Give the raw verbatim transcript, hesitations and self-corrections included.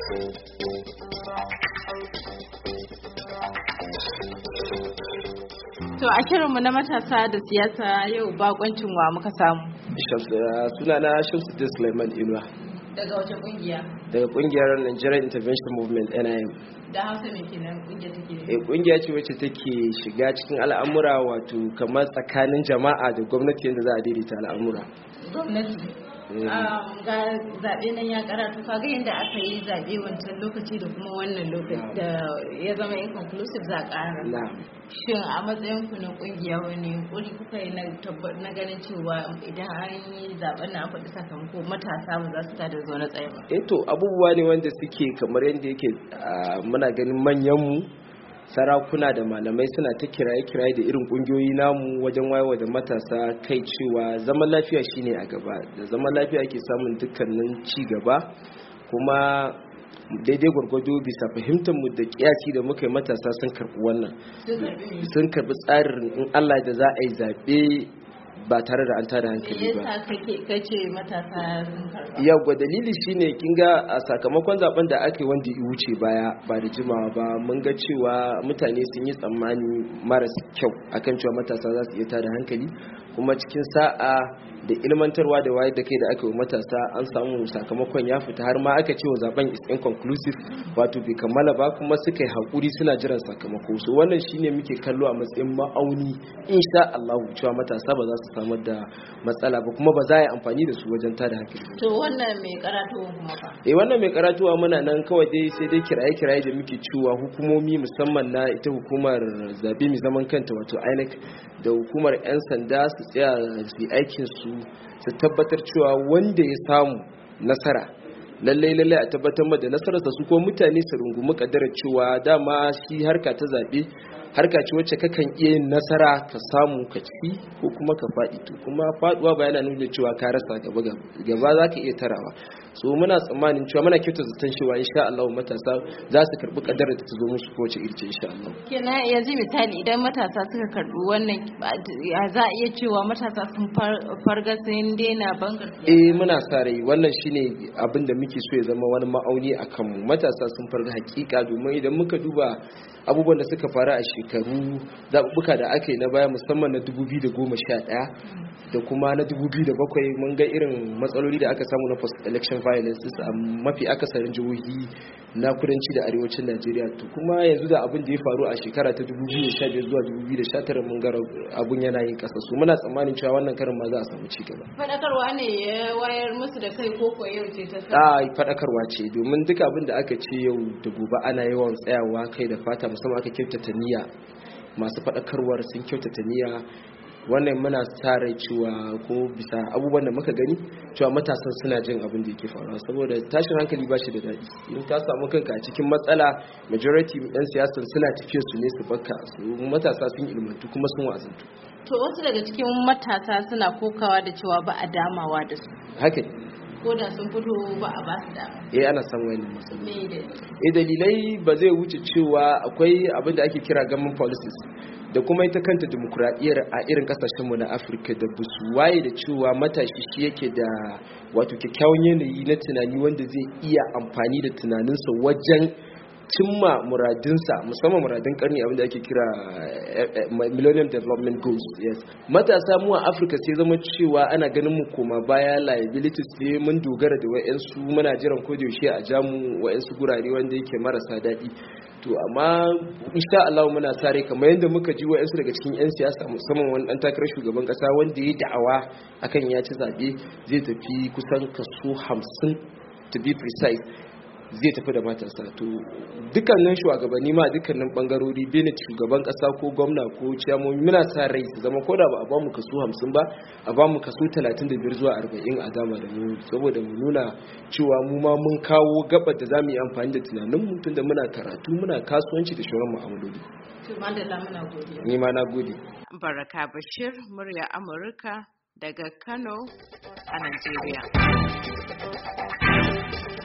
To a shirinmu na matasa da siyasa yau bakoncin wa muka samu. Sunana Shamsuddin Sulaiman Inuwa. Daga wace kungiya? Daga kungiyar Nigerian Intervention Movement N I M. Da Hausa me kenan kungiyar take? Eh kungiya ce wacce take shiga cikin al'amura wato kamar tsakanin jama'a da gwamnati yadda za a daidaita al'amura. Gwamnati. Ga zaɓe nan ya karatu kaga yadda aka yi zaɓe wancan lokaci da kuma wannan lokaci da ya zama inconclusive za a ƙara. Shin a matsayin ku na kungiya wani kuri kuka yi na ganin cewa idan an yi zaɓen na an faɗi sakamako matasa ba za su tada zaune tsaye ba? Eh to abubuwa ne wanda suke kamar yadda yake muna ganin manyanmu sarakuna da malamai suna ta kiraye-kiraye da irin kungiyoyi namu wajen wayewa da matasa kai cewa zaman lafiya shine a gaba, da zaman lafiya ake samun dukkanin ci gaba, kuma daidai gwargwado bisa fahimtar mu da kiyasi da muka yi matasa sun karbi wannan sun karbi tsarin in Allah da za a yi zaɓe ba tare da an tada hankali ba. Yasa kake kace matasa sun karba? Yawwa dalili shine kin ga a sakamakon zaben da aka yi wanda ya wuce baya ba da jimawa ba mun ga cewa mutane sun yi tsammani maras kyau akan cewa matasa za su iya tada hankali, kuma cikin sa'a da ilmantarwa da wayar da kai da aka yi matasa an samu sakamakon ya fita har ma aka ce wa zaben is inconclusive wato bai kammala ba, kuma suka yi hakuri suna jiran sakamako. So wannan shine muke kallo a matsayin ma'auni insha Allah cewa matasa ba za su samar da matsala ba kuma ba za a yi amfani da su wajen tada hankali. To wannan mai karatuwa kuma fa? Eh wannan mai karatuwa muna nan kawai dai sai dai kiraye-kiraye da muke cewa hukumomi musamman na ita hukumar zabe mai zaman kanta wato I N E C da hukumar 'yan sanda su tsaya su yi aikin su su tabbatar cewa wanda ya samu nasara lallai lallai a tabbatar da nasararsa, su ko mutane su rungumi kaddarar cewa dama shi harka ta zabe harka ce wacce kakan iya yin nasara ka samu ka ci ko kuma ka faɗi, to kuma faduwa ba yana nuna cewa ka rasa gaba gaba za ka iya tarawa. So muna tsammanin cewa muna kyautar zaton cewa insha Allah matasa za su karbi kaddarar da ta zo musu kowace irce insha Allah. Kenan yanzu misali idan matasa suka karbi wannan za a iya cewa matasa sun farga sun daina bangar siyasa? Eh muna sa rai wannan shine abin da muke so ya zama wani ma'auni a kanmu. Matasa sun farga hakika, domin idan muka duba abubuwan da suka faru a shekaru zaɓuɓɓuka da aka yi na baya musamman na dubu biyu da goma sha ɗaya da kuma na dubu biyu da bakwai mun ga irin matsaloli da aka samu na post election violence a mafi akasarin jihohi na kudanci da arewacin Najeriya. To kuma yanzu da abin da ya faru a shekara ta dubu biyu da sha biyar zuwa dubu biyu da sha tara mun ga abun yana yin kasa, so muna tsammanin cewa wannan karin ma za a samu cigaba. Faɗakarwa ne ya wayar musu da kai ko ko yau ce ta sa? A faɗakarwa ce, domin duk abin da aka ce yau da gobe ana yawan tsayawa kai da fata, musamman aka kyautata niyya, masu faɗakarwar sun kyautata niyya. Wannan muna sa rai cewa ko bisa abubuwan da muka gani cewa matasan suna jin abin da yake faruwa, saboda tashin hankali ba shi da daɗi. In ka samu kanka a cikin matsala, majority yan siyasa suna tafiya su ne su baka, su matasa sun ilmantu kuma sun wazantu. To wasu daga cikin matasa suna kokawa da cewa ba a damawa da su. Haka ko da sun fito ba a ba su dama. Eh ana samun wannan matsaloli. Me dalilai? Eh dalilai ba zai wuce cewa akwai abin da ake kira government policies da kuma ita kanta demokuraɗiyyar a irin kasashenmu na Afirka da busu waye da cewa matashi shi yake da wato kyakkyawan yanayi na tunani wanda zai iya amfani da tunaninsa wajen cimma muradinsa, musamman muradin karni abinda ake kira Millennium Development Goals. Yes, matasa mu a Afirka sai zama cewa ana ganin mu koma baya, liabilities ne, mun dogara da wayansu, muna jiran ko da yaushe a jamu wayansu gurare wanda yake marasa daɗi. To amma insha Allah muna sare kamar yadda muka ji wayansu daga cikin yan siyasa musamman wani dan takarar shugaban kasa wanda ya da'awa akan ya ci zabe zai tafi kusan kaso hamsin to be precise zai tafi da matasa. To dukkanin shugabanni ma dukkanin bangarori benet shugaban kasa ko gwamna ko ciyamomi muna sa rai su zama koda ba a bamu kaso hamsin ba a bamu kaso talatin da biyar zuwa arba'in a dama da mu, saboda mu nuna cewa mu ma mun kawo gabar da zamu yi amfani da tunanin mu tunda muna karatu muna kasuwanci da shauran mu'amaloli. To madalla muna godiya. Ni ma na gode. Baraka Bashir, murya Amurka daga Kano a Najeriya.